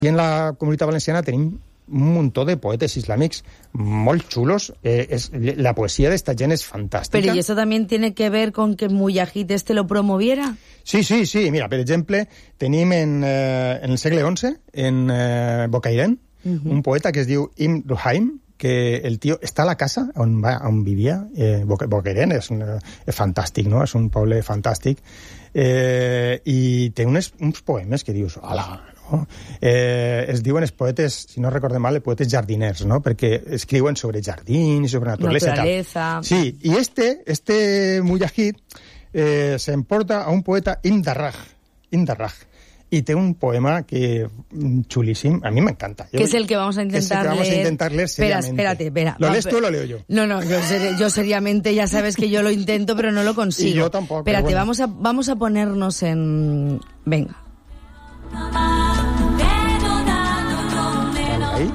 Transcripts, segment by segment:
I en la Comunitat Valenciana tenim un muntó de poetes islàmics molt xulos. La poesía de esta gent es fantástica. Pero ¿y eso también tiene que ver con que Mujahid lo promoviera? Sí. Mira, per exemple, tenim en el segle XI, en Bocairent, un poeta que es diu Ibn Ruhaym, que el tio està a la casa on vivia. Bocairent és fantàstic, no? És un poble fantàstic. I té uns poemes que dius, hola, no? Es diuen els poetes, si no recordem mal, els poetes jardiners, no? Perquè escriuen sobre jardins, sobre naturalesa. Sí, i este Mujahid s'emporta a un poeta Ibn Darraj, y té un poema que chulísimo, a mí me encanta. Que es el que vamos a intentar leer seriamente. Espera. ¿Lo lees tú o lo leo yo? No, yo seriamente, ya sabes que yo lo intento, pero no lo consigo. Y yo tampoco. Espérate, bueno. vamos a ponernos en... Venga. ¿Ahí?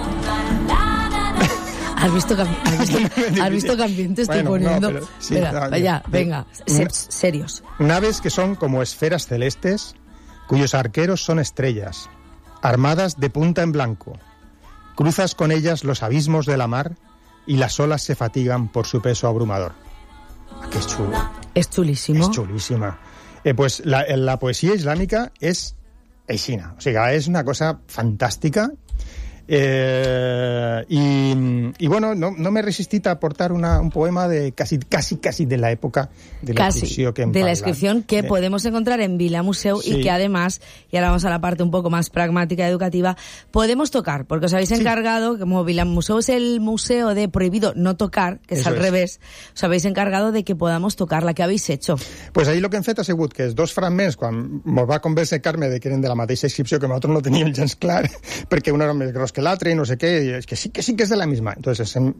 ¿Has visto qué ambiente estoy poniendo? No, pero, sí, venga, serios. Naves que son como esferas celestes, cuyos arqueros son estrellas, armadas de punta en blanco. Cruzas con ellas los abismos de la mar y las olas se fatigan por su peso abrumador. ¡Qué chulo! Es chulísimo. Es chulísima. Pues la poesía islámica es aixina. O sea, es una cosa fantástica. Y bueno, no me he resistit a aportar un poema de casi de la época de la inscripción que la inscripción que podemos encontrar en Vila Museu, sí. Y que además, y ahora vamos a la parte un poco más pragmática educativa, podemos tocar, porque os habéis encargado, como Vila Museu es el museo de prohibido no tocar, que es al revés, os habéis encargado de que podamos tocar. La que habéis hecho? Pues ahí lo que hem fet ha sigut que els dos fragments, quan mos va convèncer Carme de que eren de la mateixa inscripció, que nosaltres no teníem gens clar, perquè un era més gros que l'altre i no sé què, és que sí que és de la misma. Entonces hem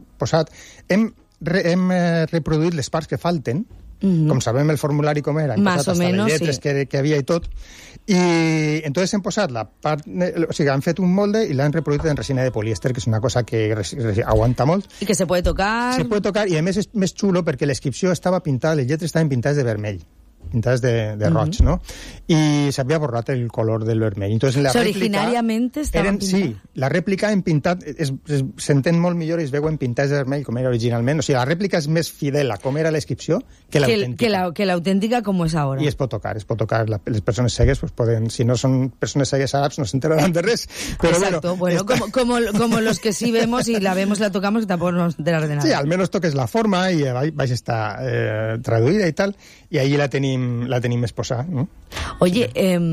reproduït les parts que falten, com sabem el formulari com era, hem posat hasta les lletres que havia i tot, i entonces hem posat la part, o sigui, han fet un molde i l'han reproduït en resina de polièster, que és una cosa que aguanta molt. I que se puede tocar. Se puede tocar, i a més és més xulo perquè l'inscripció estava pintada, les lletres estaven pintades de vermell, pintades de roig, ¿no? Y se había borrat el color del vermell. Entonces, la réplica... Originàriament estaven pintats? Sí, la rèplica en pintat s'entén molt millor i es veuen pintades de vermell com era originalment. O sigui, la rèplica és més fidel a com era l'inscripció que l'autèntica. Que l'autèntica com és ara. I es pot tocar. Les persones cegues pues poden, si no són persones cegues àrabs, no s'enteraran de res. Pero exacto, bueno, como los que sí vemos y la vemos, la tocamos y tampoco nos enteramos de nada. Sí, al menos toques la forma y vais a estar traduïda i tal, i ahí la tenim exposada, ¿no? Oye,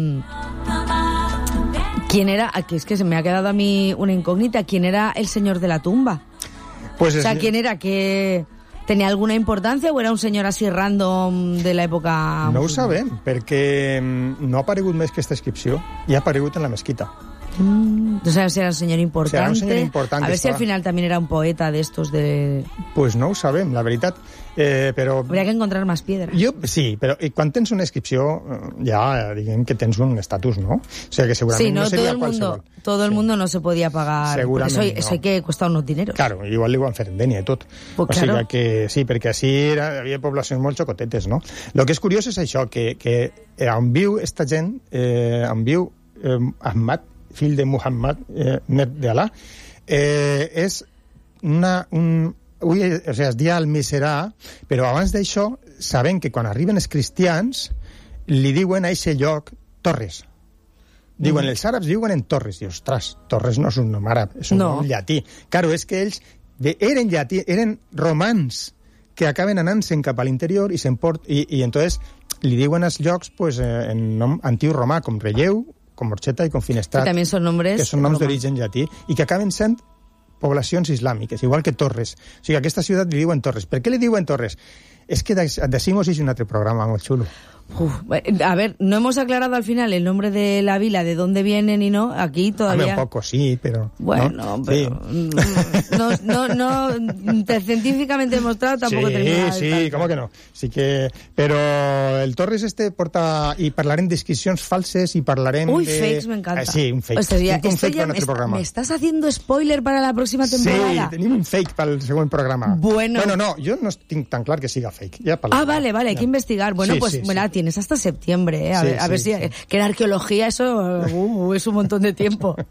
¿quién era? Es que se me ha quedado a mí una incógnita. ¿Quién era el señor de la tumba? Pues o sea, ¿quién era? ¿Que tenía alguna importancia o era un señor así random de l'època? No ho sabem, perquè no ha aparegut més que aquesta inscripció i ha aparegut en la mesquita. No sabes si era un señor importante. Será un señor importante. A ver si al final también era un poeta de estos de... Pues no ho sabem, la veritat. Però... Habría que encontrar más piedras. Sí, però quan tens una inscripció ja diguem que tens un estatus, ¿no? O sea que segurament sí, no seria qualsevol. Todo el mundo no se podía pagar. Segurament porque eso hay que costar unos dineros. Claro, igual li ho han fet en dènia i tot. Pues o sigui que sí, perquè així havia poblacions molt xocotetes, no? Lo que és curiós és això, que on viu esta gent, on viu Ahmad, fill de Muhammad, net d'Allah, és es dia al-Miserà, però abans d'això sabem que quan arriben els cristians li diuen a aquest lloc Torres. Diuen, els àrabs diuen en Torres. I, ostres, Torres no és un nom àrab, és un nom llatí. Claro, és que ells eren llatí, eren romans que acaben anant-se'n cap a l'interior i entonces li diuen als llocs pues, en nom antiu romà, com Relleu, com Orxeta i com Finestrat, que són noms d'origen llatí, i que acaben sent poblacions islàmiques, igual que Torres. O sigui, a aquesta ciutat li diuen Torres. Per què li diuen Torres? És que decimos és un altre programa molt xulo. A ver, no hemos aclarado al final el nombre de la vila, de dónde vienen y no, aquí todavía... Un poco, sí, pero... Bueno, ¿no? Pero... Sí. No, científicamente demostrado tampoco termina... Sí, ¿cómo que no? Sí que... Pero el Torres porta... I parlarem d'iscripcions falses i parlarem de... Uy, fakes, me encanta. Sí, un fake. Un fake para nuestro programa. ¿Me estás haciendo spoiler para la próxima temporada? Sí, tenim un fake para el següent programa. Bueno, no, jo no tinc tan clar que siga fake. Ja vale, hay que investigar. Bueno, sí, pues, sí, mira, sí. tienes hasta septiembre, A ver si... Que en arqueología eso es un montón de tiempo.